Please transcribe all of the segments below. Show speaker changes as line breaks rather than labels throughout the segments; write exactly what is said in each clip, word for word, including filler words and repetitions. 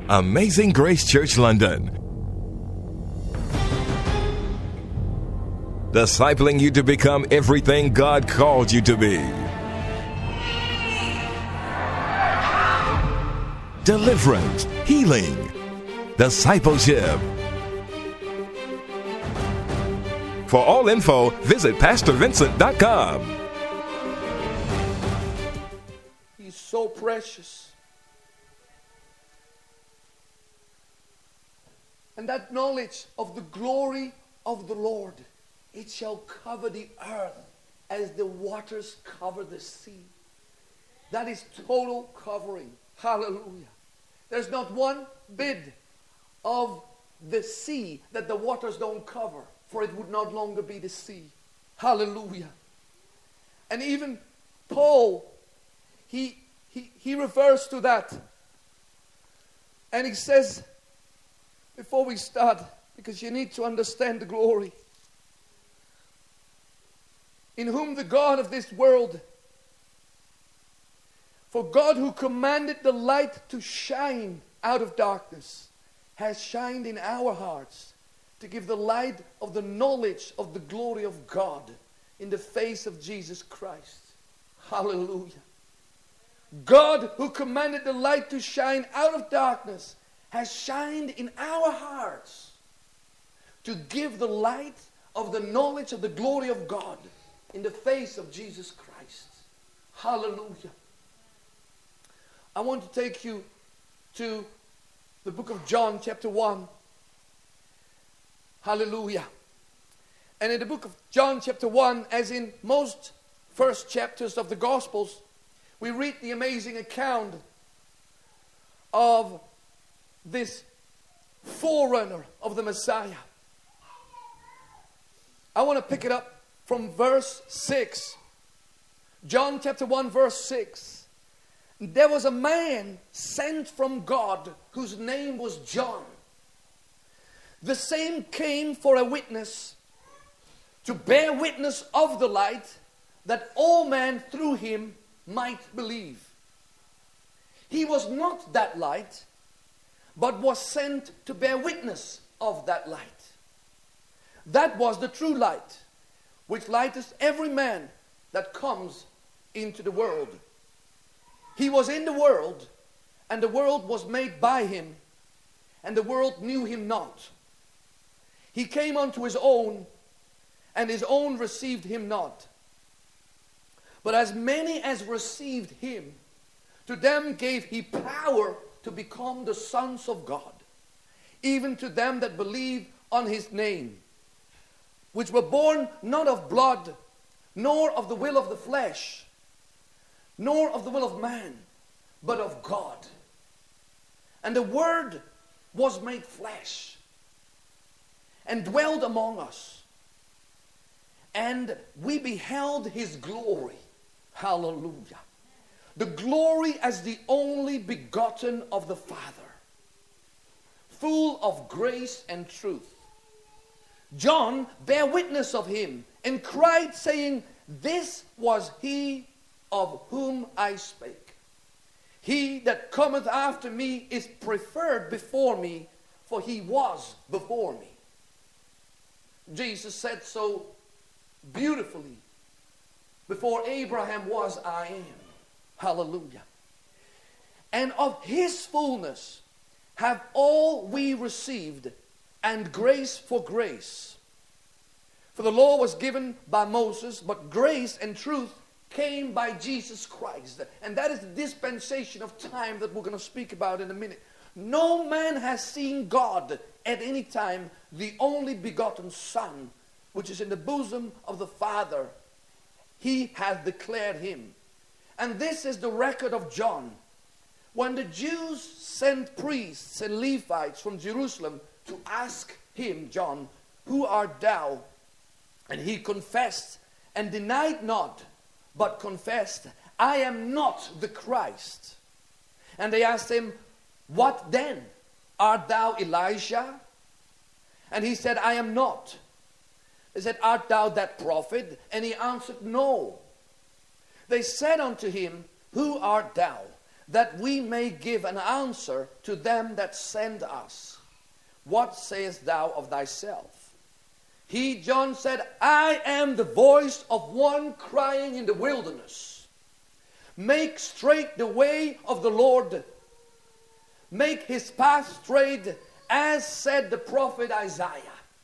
Amazing Grace Church London. Discipling you to become everything God called you to be. Deliverance, healing, discipleship. For all info, visit pastor vincent dot com.
He's so precious. And that knowledge of the glory of the Lord, it shall cover the earth as the waters cover the sea. That is total covering. Hallelujah. There's not one bit of the sea that the waters don't cover, for it would not longer be the sea. Hallelujah. And even Paul, he, he, he refers to that. And he says, before we start, because you need to understand the glory, in whom the God of this world, for God who commanded the light to shine out of darkness, has shined in our hearts to give the light of the knowledge of the glory of God in the face of Jesus Christ. Hallelujah. God who commanded the light to shine out of darkness has shined in our hearts to give the light of the knowledge of the glory of God in the face of Jesus Christ. Hallelujah. I want to take you to the book of John chapter one. Hallelujah. And in the book of John chapter one, as in most first chapters of the Gospels, we read the amazing account of this forerunner of the Messiah. I want to pick it up from verse six. John chapter one verse six. There was a man sent from God whose name was John. The same came for a witness, to bear witness of the light, that all men through him might believe. He was not that light, but was sent to bear witness of that light. That was the true light, which lighteth every man that comes into the world. He was in the world, and the world was made by him, and the world knew him not. He came unto his own, and his own received him not. But as many as received him, to them gave he power to become the sons of God, even to them that believe on his name, which were born not of blood, nor of the will of the flesh, nor of the will of man, but of God. And the Word was made flesh, and dwelled among us, and we beheld his glory. Hallelujah. The glory as the only begotten of the Father, full of grace and truth. John bare witness of him, and cried, saying, This was he of whom I spake. He that cometh after me is preferred before me, for he was before me. Jesus said so beautifully, before Abraham was, I am. Hallelujah. And of his fullness have all we received, and grace for grace. For the law was given by Moses, but grace and truth came by Jesus Christ. And that is the dispensation of time that we're going to speak about in a minute. No man has seen God at any time. The only begotten Son, which is in the bosom of the Father, he hath declared him. And this is the record of John. When the Jews sent priests and Levites from Jerusalem to ask him, John, Who art thou? And he confessed and denied not, but confessed, I am not the Christ. And they asked him, What then? Art thou Elijah? And he said, I am not. They said, Art thou that prophet? And he answered, No. They said unto him, Who art thou? that we may give an answer to them that send us. What sayest thou of thyself? He, John, said, I am the voice of one crying in the wilderness. Make straight the way of the Lord. Make his path straight, as said the prophet Isaiah.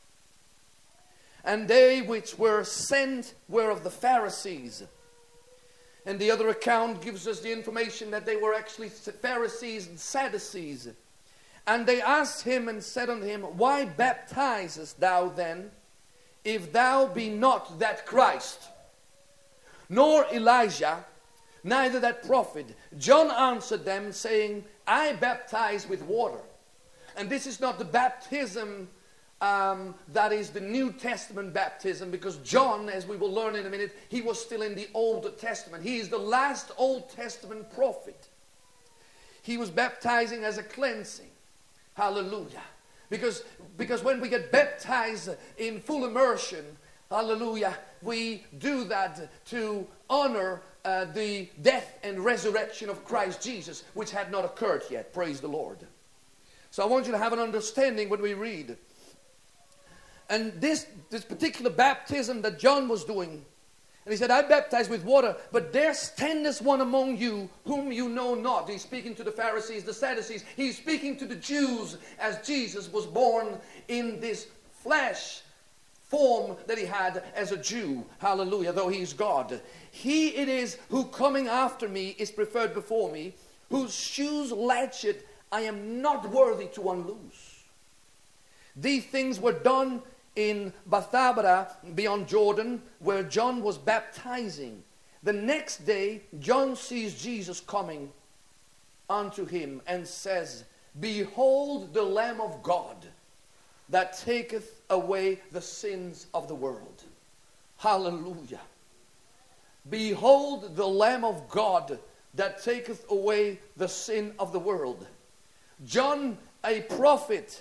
And they which were sent were of the Pharisees. And the other account gives us the information that they were actually Pharisees and Sadducees. And they asked him and said unto him, Why baptizest thou then, if thou be not that Christ, nor Elijah, neither that prophet? John answered them, saying, I baptize with water. And this is not the baptism um, that is the New Testament baptism, because John, as we will learn in a minute, he was still in the Old Testament. He is the last Old Testament prophet. He was baptizing as a cleansing. Hallelujah. Because, because when we get baptized in full immersion, hallelujah, we do that to honor uh, the death and resurrection of Christ Jesus, which had not occurred yet. Praise the Lord. So I want you to have an understanding when we read. And this, this particular baptism that John was doing, and he said, I baptize with water, but there standeth one among you whom you know not. He's speaking to the Pharisees, the Sadducees. He's speaking to the Jews as Jesus was born in this flesh form that he had as a Jew. Hallelujah, though he is God. He it is who coming after me is preferred before me, whose shoes latchet I am not worthy to unloose. These things were done in Bethabara beyond Jordan, where John was baptizing. The next day, John sees Jesus coming unto him and says, Behold the Lamb of God that taketh away the sins of the world. Hallelujah. Behold the Lamb of God that taketh away the sin of the world. John, a prophet,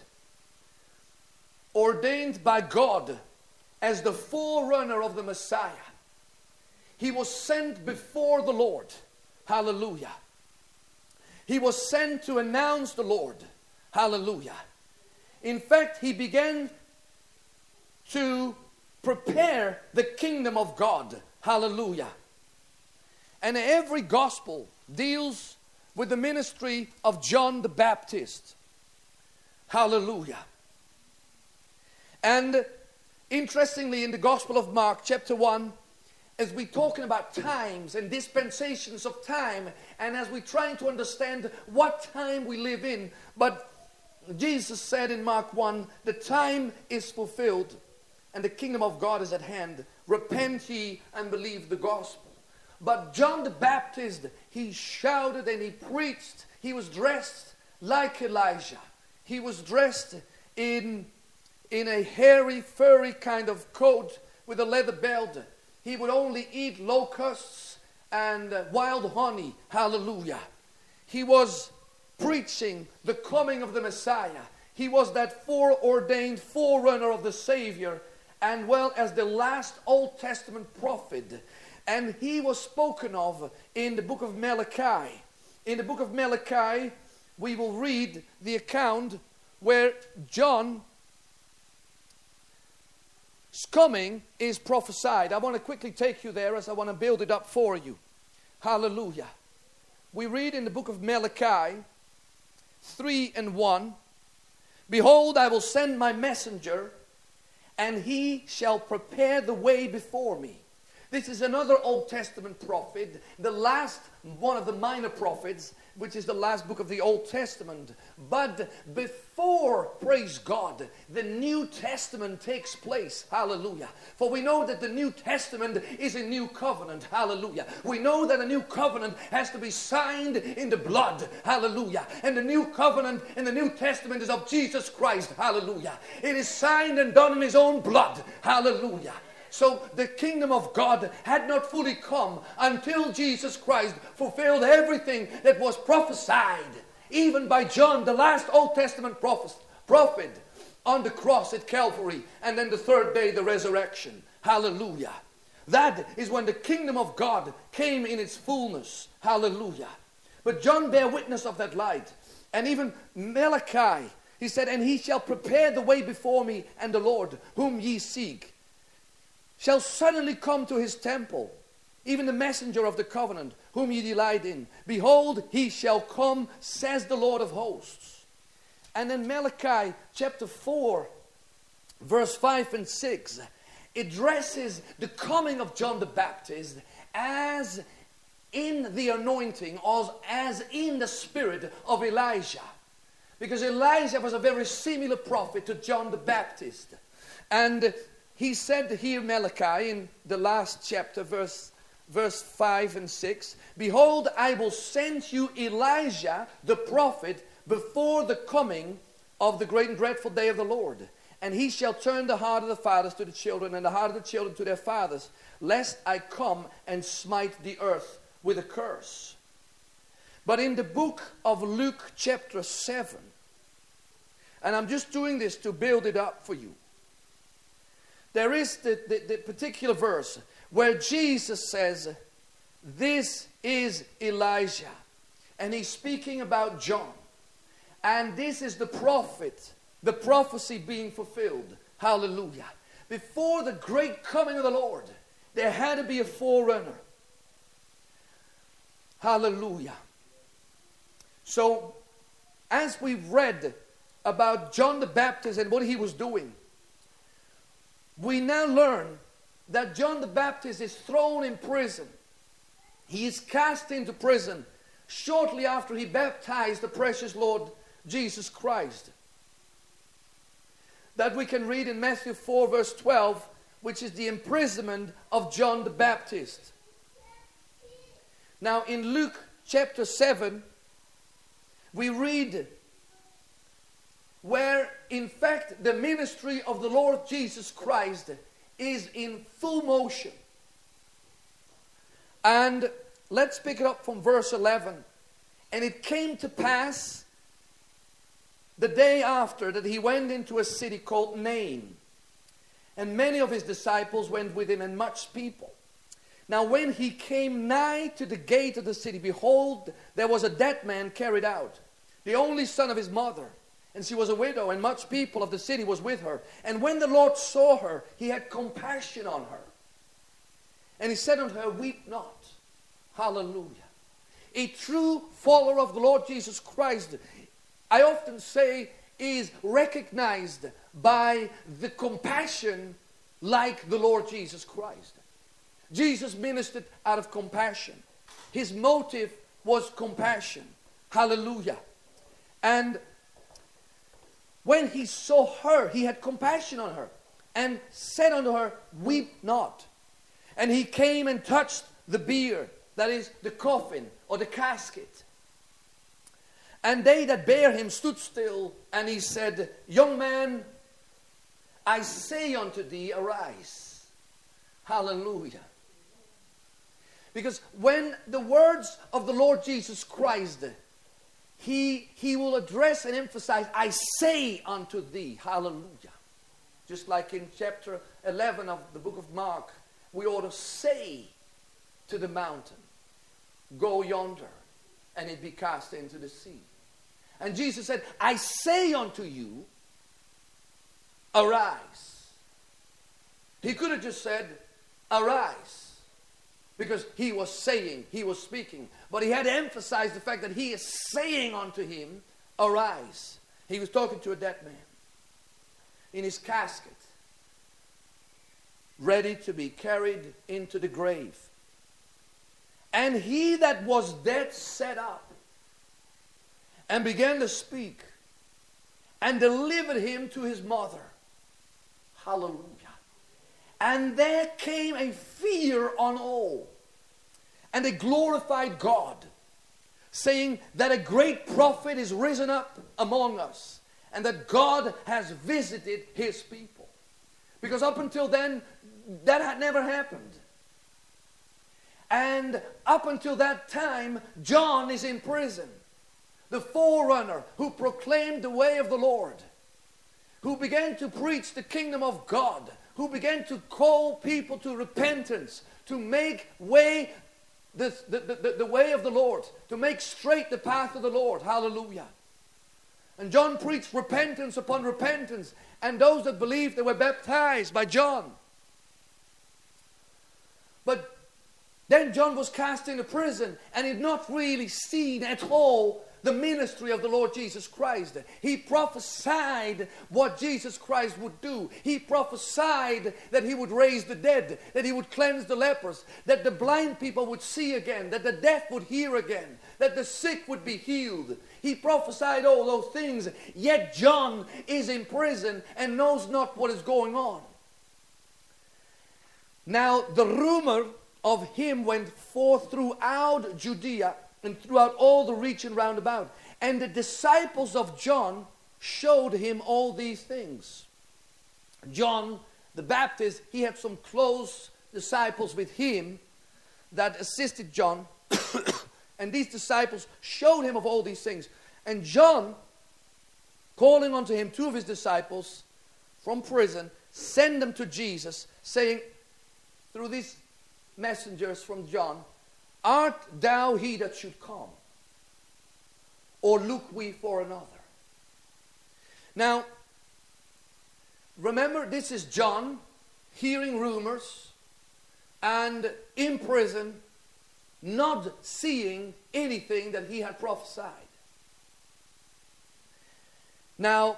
ordained by God as the forerunner of the Messiah. He was sent before the Lord. Hallelujah. He was sent to announce the Lord. Hallelujah. In fact, he began to prepare the kingdom of God. Hallelujah. And every gospel deals with the ministry of John the Baptist. Hallelujah. And interestingly, in the Gospel of Mark, chapter one, as we're talking about times and dispensations of time, and as we're trying to understand what time we live in, but Jesus said in Mark one, the time is fulfilled, and the kingdom of God is at hand. Repent ye and believe the gospel. But John the Baptist, he shouted and he preached. He was dressed like Elijah. He was dressed in... in a hairy, furry kind of coat with a leather belt. He would only eat locusts and uh, wild honey. Hallelujah. He was preaching the coming of the Messiah. He was that foreordained forerunner of the Savior, and well as the last Old Testament prophet. And he was spoken of in the book of Malachi. In the book of Malachi, we will read the account where John coming is prophesied. I want to quickly take you there as I want to build it up for you. Hallelujah. We read in the book of Malachi three and one, Behold, I will send my messenger, and he shall prepare the way before me. This is another Old Testament prophet, the last one of the minor prophets, which is the last book of the Old Testament. But before, praise God, the New Testament takes place. Hallelujah. For we know that the New Testament is a new covenant. Hallelujah. We know that a new covenant has to be signed in the blood. Hallelujah. And the new covenant in the New Testament is of Jesus Christ. Hallelujah. It is signed and done in his own blood. Hallelujah. So the kingdom of God had not fully come until Jesus Christ fulfilled everything that was prophesied, even by John, the last Old Testament prophet, prophet on the cross at Calvary, and then the third day, the resurrection. Hallelujah. That is when the kingdom of God came in its fullness. Hallelujah. But John bare witness of that light. And even Malachi, he said, and he shall prepare the way before me, and the Lord, whom ye seek, shall suddenly come to his temple, even the messenger of the covenant, whom ye delight in. Behold, he shall come, says the Lord of hosts. And in Malachi chapter four, verse five and six, it addresses the coming of John the Baptist as in the anointing, or as in the spirit of Elijah. Because Elijah was a very similar prophet to John the Baptist. And he said here, Malachi, in the last chapter, verse, verse five and six, behold, I will send you Elijah the prophet before the coming of the great and dreadful day of the Lord. And he shall turn the heart of the fathers to the children, and the heart of the children to their fathers, lest I come and smite the earth with a curse. But in the book of Luke chapter seven, and I'm just doing this to build it up for you, there is the, the, the particular verse where Jesus says, this is Elijah. And he's speaking about John. And this is the prophet, the prophecy being fulfilled. Hallelujah. Before the great coming of the Lord, there had to be a forerunner. Hallelujah. So, as we've read about John the Baptist and what he was doing, we now learn that John the Baptist is thrown in prison. He is cast into prison shortly after he baptized the precious Lord Jesus Christ. That we can read in Matthew four verse twelve, which is the imprisonment of John the Baptist. Now in Luke chapter seven, we read where in fact the ministry of the Lord Jesus Christ is in full motion. And let's pick it up from verse eleven. And it came to pass the day after that he went into a city called Nain. And many of his disciples went with him, and much people. Now when he came nigh to the gate of the city, behold, there was a dead man carried out, the only son of his mother. And she was a widow, and much people of the city was with her. And when the Lord saw her, he had compassion on her. And he said unto her, weep not. Hallelujah. A true follower of the Lord Jesus Christ, I often say, is recognized by the compassion like the Lord Jesus Christ. Jesus ministered out of compassion. His motive was compassion. Hallelujah. And when he saw her, he had compassion on her, and said unto her, weep not. And he came and touched the bier, that is the coffin or the casket. And they that bare him stood still, and he said, young man, I say unto thee, arise. Hallelujah. Because when the words of the Lord Jesus Christ, He, he will address and emphasize, I say unto thee, hallelujah. Just like in chapter eleven of the book of Mark, we ought to say to the mountain, go yonder, and it be cast into the sea. And Jesus said, I say unto you, arise. He could have just said, arise, because he was saying, he was speaking. But he had to emphasize the fact that he is saying unto him, arise. He was talking to a dead man in his casket, ready to be carried into the grave. And he that was dead sat up and began to speak, and delivered him to his mother. Hallelujah. And there came a fear on all, and they glorified God, saying that a great prophet is risen up among us, and that God has visited his people. Because up until then, that had never happened. And up until that time, John is in prison. The forerunner who proclaimed the way of the Lord, who began to preach the kingdom of God, who began to call people to repentance, to make way the, the, the, the way of the Lord, to make straight the path of the Lord. Hallelujah. And John preached repentance upon repentance, and those that believed, they were baptized by John. But then John was cast into prison, and he had not really seen at all the ministry of the Lord Jesus Christ. He prophesied what Jesus Christ would do. He prophesied that he would raise the dead, that he would cleanse the lepers, that the blind people would see again, that the deaf would hear again, that the sick would be healed. He prophesied all those things, yet John is in prison and knows not what is going on. Now the rumor of him went forth throughout Judea and throughout all the region round about. And the disciples of John showed him all these things. John the Baptist, he had some close disciples with him that assisted John. And these disciples showed him of all these things. And John, calling unto him two of his disciples from prison, sent them to Jesus, saying, through these messengers from John, art thou he that should come? Or look we for another? Now, remember, this is John hearing rumors and in prison, not seeing anything that he had prophesied. Now,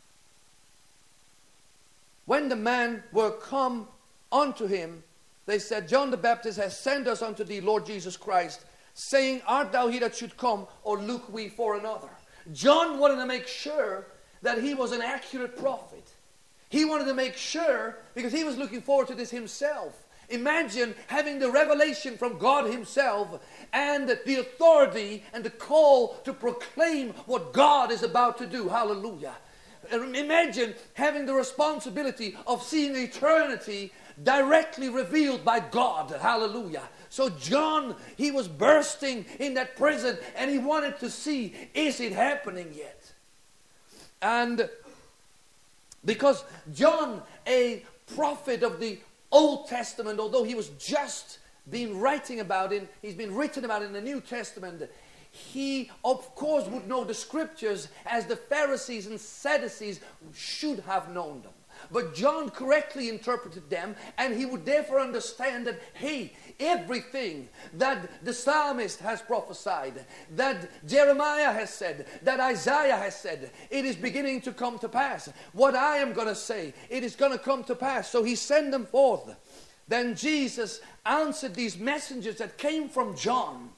when the men were come unto him, they said, John the Baptist has sent us unto thee, Lord Jesus Christ, saying, art thou he that should come, or look we for another? John wanted to make sure that he was an accurate prophet. He wanted to make sure, because he was looking forward to this himself. Imagine having the revelation from God himself and the authority and the call to proclaim what God is about to do. Hallelujah. Imagine having the responsibility of seeing eternity directly revealed by God. Hallelujah. So John, he was bursting in that prison and he wanted to see, is it happening yet? And because John, a prophet of the Old Testament, although he was just been writing about it, he's been written about in the New Testament, he of course would know the scriptures as the Pharisees and Sadducees should have known them. But John correctly interpreted them, and he would therefore understand that, hey, everything that the psalmist has prophesied, that Jeremiah has said, that Isaiah has said, it is beginning to come to pass. What I am going to say, it is going to come to pass. So he sent them forth. Then Jesus answered these messengers that came from John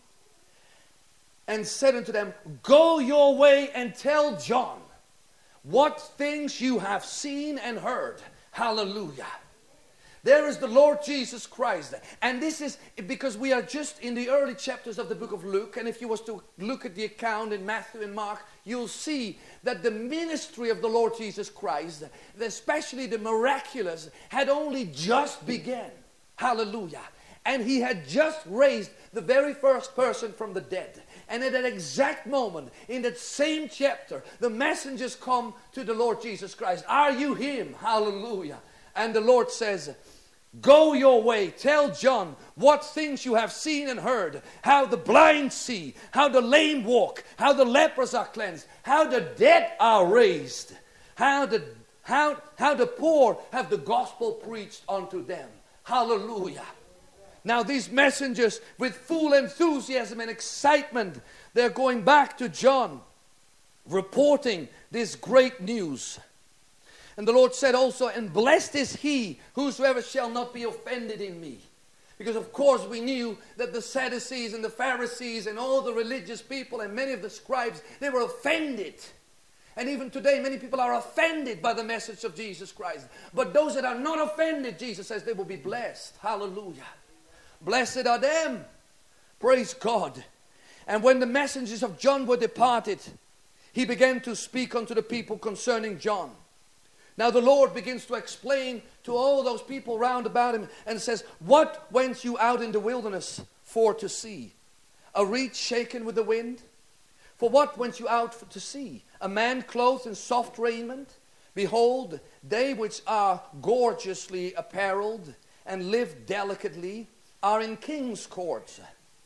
and said unto them, go your way and tell John what things you have seen and heard. Hallelujah. There is the Lord Jesus Christ. And this is because we are just in the early chapters of the book of Luke. And if you was to look at the account in Matthew and Mark, you'll see that the ministry of the Lord Jesus Christ, especially the miraculous, had only just begun. Hallelujah. And he had just raised the very first person from the dead. And at that exact moment, in that same chapter, the messengers come to the Lord Jesus Christ. Are you him? Hallelujah. And the Lord says, go your way, tell John what things you have seen and heard, how the blind see, how the lame walk, how the lepers are cleansed, how the dead are raised, how the, how, how the poor have the gospel preached unto them. Hallelujah. Now these messengers, with full enthusiasm and excitement, they're going back to John, reporting this great news. And the Lord said also, and blessed is he whosoever shall not be offended in me. Because of course we knew that the Sadducees and the Pharisees and all the religious people and many of the scribes, they were offended. And even today many people are offended by the message of Jesus Christ. But those that are not offended, Jesus says, they will be blessed. Hallelujah. Blessed are them. Praise God. And when the messengers of John were departed, he began to speak unto the people concerning John. Now the Lord begins to explain to all those people round about him and says, what went you out in the wilderness for to see? A reed shaken with the wind? For what went you out for to see? A man clothed in soft raiment? Behold, they which are gorgeously apparelled and live delicately are in king's courts.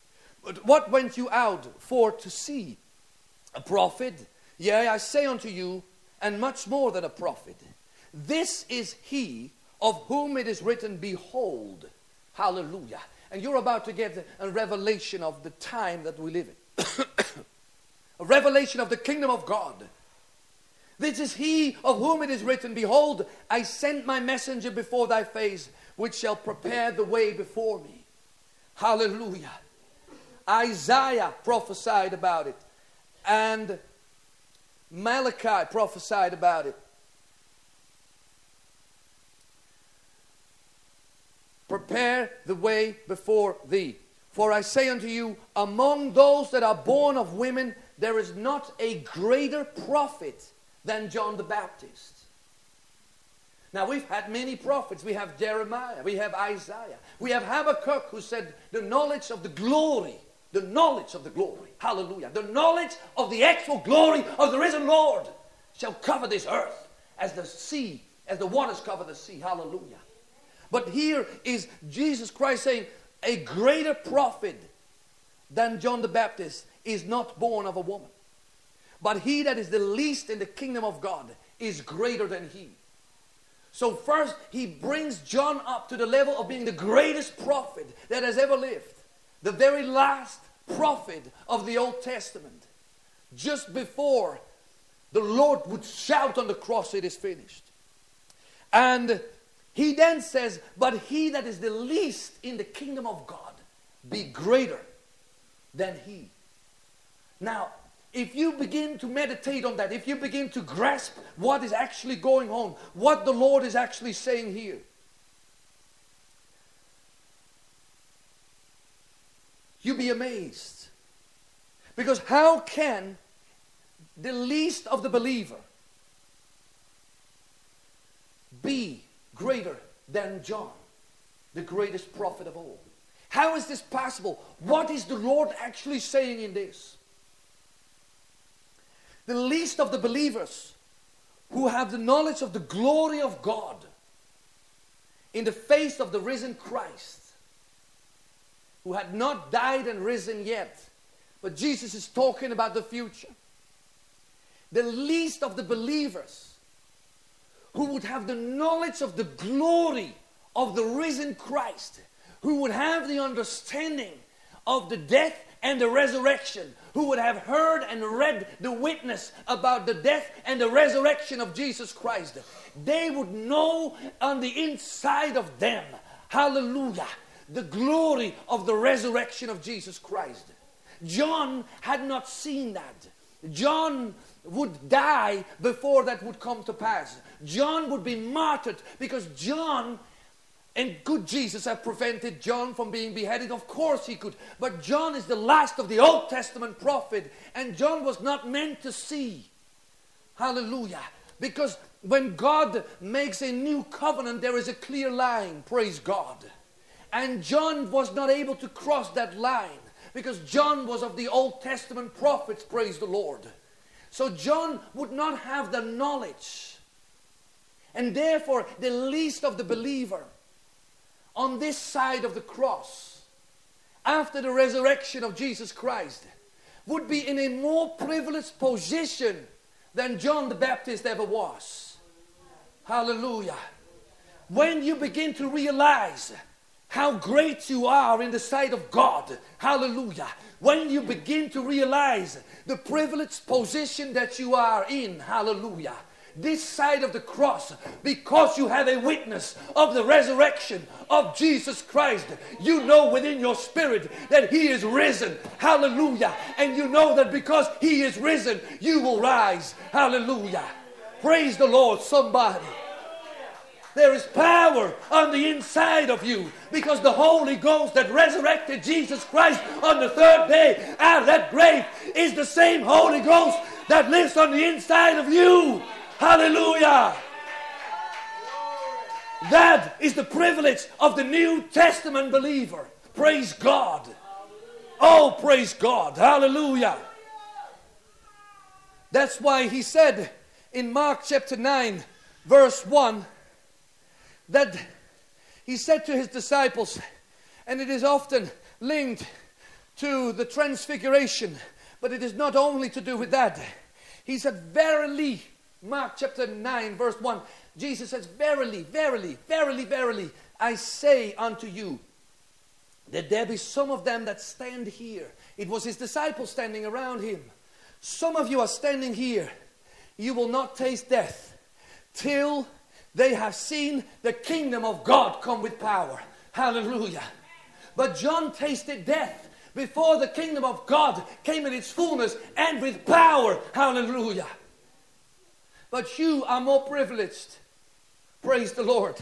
But what went you out for to see? A prophet? Yea, I say unto you, and much more than a prophet. This is he of whom it is written, behold. Hallelujah. And you're about to get a revelation of the time that we live in. A revelation of the kingdom of God. This is he of whom it is written, behold, I sent my messenger before thy face, which shall prepare the way before me. Hallelujah. Isaiah prophesied about it. And Malachi prophesied about it. Prepare the way before thee. For I say unto you, among those that are born of women, there is not a greater prophet than John the Baptist. Now we've had many prophets. We have Jeremiah, we have Isaiah, we have Habakkuk who said the knowledge of the glory, the knowledge of the glory, hallelujah, the knowledge of the actual glory of the risen Lord shall cover this earth as the sea, as the waters cover the sea, hallelujah. But here is Jesus Christ saying, a greater prophet than John the Baptist is not born of a woman. But he that is the least in the kingdom of God is greater than he. So first he brings John up to the level of being the greatest prophet that has ever lived. The very last prophet of the Old Testament. Just before the Lord would shout on the cross, it is finished. And he then says, but he that is the least in the kingdom of God be greater than he. Now, if you begin to meditate on that, if you begin to grasp what is actually going on, what the Lord is actually saying here, you'll be amazed. Because how can the least of the believer be greater than John, the greatest prophet of all? How is this possible? What is the Lord actually saying in this? The least of the believers who have the knowledge of the glory of God in the face of the risen Christ, who had not died and risen yet, but Jesus is talking about the future. The least of the believers who would have the knowledge of the glory of the risen Christ, who would have the understanding of the death and the resurrection, who would have heard and read the witness about the death and the resurrection of Jesus Christ, they would know on the inside of them, hallelujah, the glory of the resurrection of Jesus Christ. John had not seen that. John would die before that would come to pass. John would be martyred because John, and could Jesus have prevented John from being beheaded? Of course he could. But John is the last of the Old Testament prophet, and John was not meant to see. Hallelujah. Because when God makes a new covenant, there is a clear line. Praise God. And John was not able to cross that line because John was of the Old Testament prophets. Praise the Lord. So John would not have the knowledge. And therefore, the least of the believer on this side of the cross, after the resurrection of Jesus Christ, would be in a more privileged position than John the Baptist ever was. Hallelujah. When you begin to realize how great you are in the sight of God, hallelujah. When you begin to realize the privileged position that you are in, hallelujah, this side of the cross, because you have a witness of the resurrection of Jesus Christ, you know within your spirit that He is risen, hallelujah, and you know that because He is risen, you will rise, hallelujah. Praise the Lord, somebody. There is power on the inside of you because the Holy Ghost that resurrected Jesus Christ on the third day out of that grave is the same Holy Ghost that lives on the inside of you. Hallelujah. That is the privilege of the New Testament believer. Praise God. Oh, praise God. Hallelujah. That's why he said in Mark chapter nine, verse one, that he said to his disciples, and it is often linked to the transfiguration, but it is not only to do with that. He said, verily, Mark chapter nine, verse one, Jesus says, verily, verily, verily, verily, I say unto you, that there be some of them that stand here. It was his disciples standing around him. Some of you are standing here. You will not taste death till they have seen the kingdom of God come with power. Hallelujah. But John tasted death before the kingdom of God came in its fullness and with power. Hallelujah. But you are more privileged. Praise the Lord.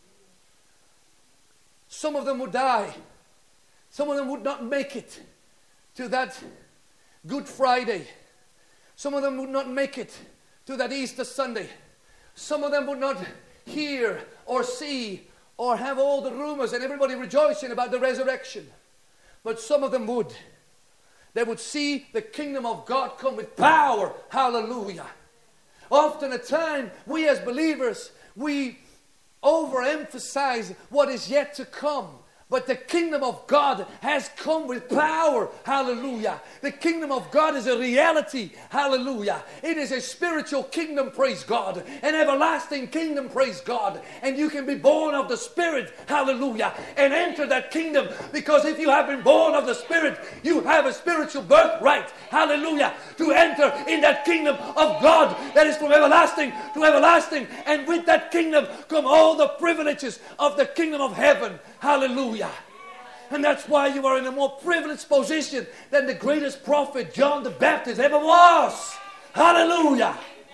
Some of them would die. Some of them would not make it to that Good Friday. Some of them would not make it to that Easter Sunday. Some of them would not hear or see or have all the rumors and everybody rejoicing about the resurrection. But some of them would. They would see the kingdom of God come with power. Hallelujah. Often at time, we as believers, we overemphasize what is yet to come. But the kingdom of God has come with power. Hallelujah. The kingdom of God is a reality. Hallelujah. It is a spiritual kingdom, praise God. An everlasting kingdom, praise God. And you can be born of the Spirit. Hallelujah. And enter that kingdom. Because if you have been born of the Spirit, you have a spiritual birthright. Hallelujah. To enter in that kingdom of God that is from everlasting to everlasting. And with that kingdom come all the privileges of the kingdom of heaven. Hallelujah. And that's why you are in a more privileged position than the greatest prophet John the Baptist ever was. Hallelujah.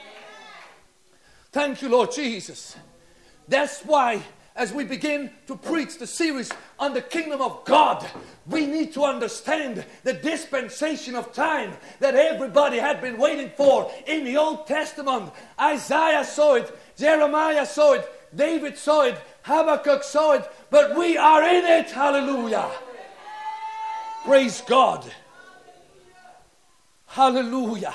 Thank you, Lord Jesus. That's why as we begin to preach the series on the kingdom of God, we need to understand the dispensation of time that everybody had been waiting for in the Old Testament. Isaiah saw it, Jeremiah saw it, David saw it, Habakkuk saw it, but we are in it. Hallelujah. Praise God. Hallelujah.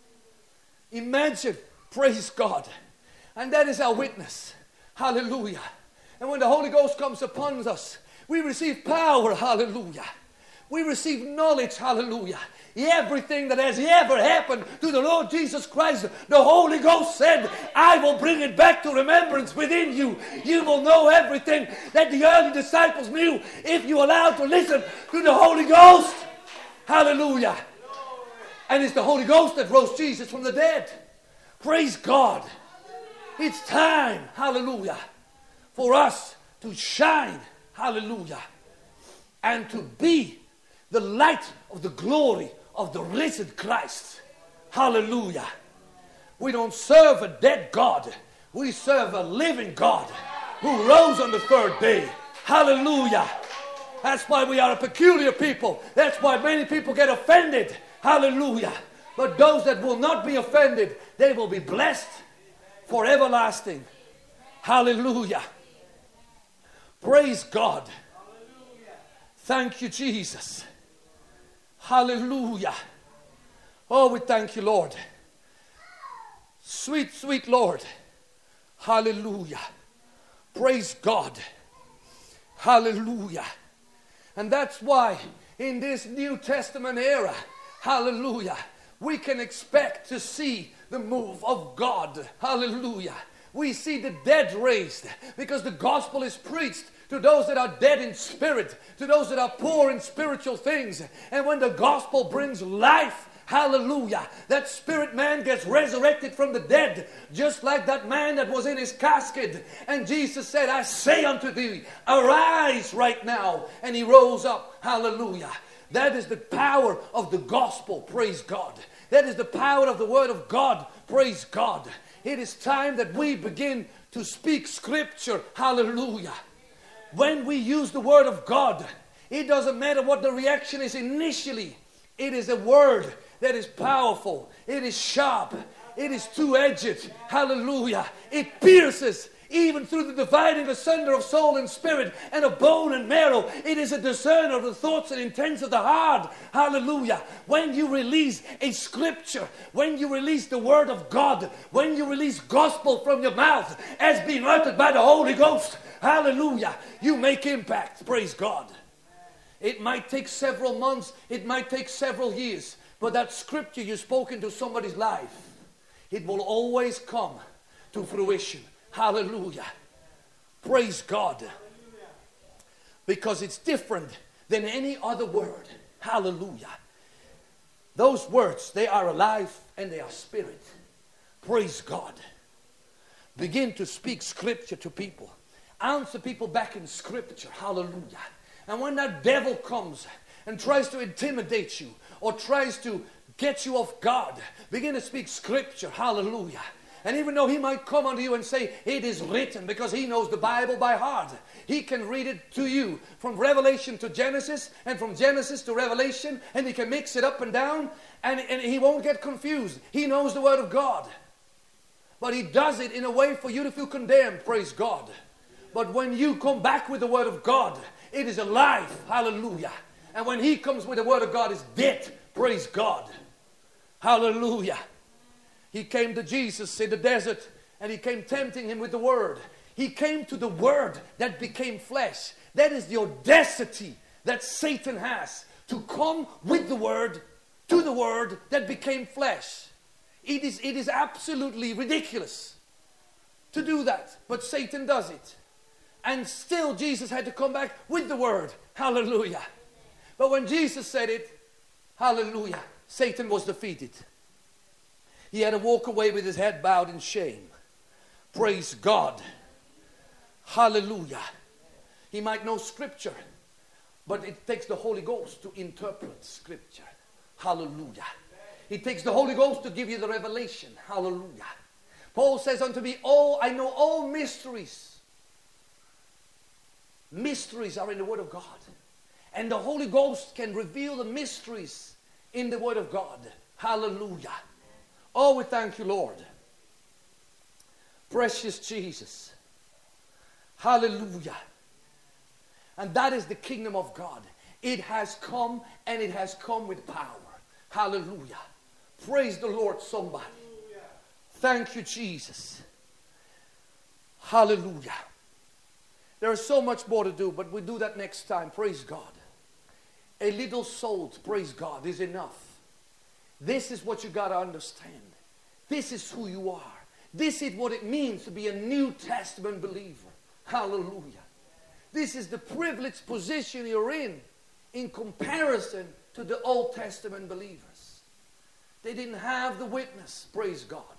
Imagine, praise God. And that is our witness. Hallelujah. And when the Holy Ghost comes upon us, we receive power. Hallelujah. We receive knowledge. Hallelujah. Everything that has ever happened to the Lord Jesus Christ, the Holy Ghost said, I will bring it back to remembrance within you. You will know everything that the early disciples knew if you allowed to listen to the Holy Ghost. Hallelujah. And it's the Holy Ghost that rose Jesus from the dead. Praise God. It's time, hallelujah, for us to shine, hallelujah, and to be the light of the glory of the risen Christ. Hallelujah. We don't serve a dead God. We serve a living God who rose on the third day. Hallelujah. That's why we are a peculiar people. That's why many people get offended. Hallelujah. But those that will not be offended, they will be blessed for everlasting. Hallelujah. Praise God. Thank you, Jesus. Hallelujah. Oh, we thank you, Lord. Sweet, sweet Lord. Hallelujah. Praise God. Hallelujah. And that's why in this New Testament era, hallelujah, we can expect to see the move of God. Hallelujah. We see the dead raised because the gospel is preached to those that are dead in spirit, to those that are poor in spiritual things. And when the gospel brings life, hallelujah, that spirit man gets resurrected from the dead, just like that man that was in his casket. And Jesus said, I say unto thee, arise right now. And he rose up. Hallelujah. That is the power of the gospel. Praise God. That is the power of the word of God. Praise God. It is time that we begin to speak scripture. Hallelujah. When we use the word of God, it doesn't matter what the reaction is initially. It is a word that is powerful. It is sharp. It is two-edged. Hallelujah. It pierces even through the dividing asunder of soul and spirit and of bone and marrow. It is a discerner of the thoughts and intents of the heart. Hallelujah. When you release a scripture, when you release the word of God, when you release gospel from your mouth as being uttered by the Holy Ghost, hallelujah, you make impact. Praise God. It might take several months. It might take several years. But that scripture you spoke into somebody's life, it will always come to fruition. Hallelujah. Praise God. Because it's different than any other word. Hallelujah. Those words, they are alive and they are spirit. Praise God. Begin to speak scripture to people. Answer people back in scripture. Hallelujah. And when that devil comes and tries to intimidate you or tries to get you off guard, begin to speak scripture. Hallelujah. And even though he might come unto you and say, it is written, because he knows the Bible by heart, he can read it to you from Revelation to Genesis and from Genesis to Revelation, and he can mix it up and down, and, and he won't get confused. He knows the Word of God. But he does it in a way for you to feel condemned, praise God. But when you come back with the Word of God, it is alive, hallelujah. And when he comes with the Word of God, it's dead, praise God. Hallelujah. He came to Jesus in the desert and he came tempting him with the Word. He came to the Word that became flesh. That is the audacity that Satan has, to come with the Word to the Word that became flesh. It is, it is absolutely ridiculous to do that, but Satan does it. And still Jesus had to come back with the Word. Hallelujah. But when Jesus said it, hallelujah, Satan was defeated. He had to walk away with his head bowed in shame. Praise God. Hallelujah. He might know scripture, but it takes the Holy Ghost to interpret scripture. Hallelujah. It takes the Holy Ghost to give you the revelation. Hallelujah. Paul says unto me, oh, I know all mysteries. Mysteries are in the Word of God. And the Holy Ghost can reveal the mysteries in the Word of God. Hallelujah. Oh, we thank you, Lord. Precious Jesus. Hallelujah. And that is the kingdom of God. It has come, and it has come with power. Hallelujah. Praise the Lord, somebody. Thank you, Jesus. Hallelujah. There is so much more to do, but we'll do that next time. Praise God. A little salt, praise God, is enough. This is what you got to understand. This is who you are. This is what it means to be a New Testament believer. Hallelujah. This is the privileged position you're in in comparison to the Old Testament believers. They didn't have the witness, praise God.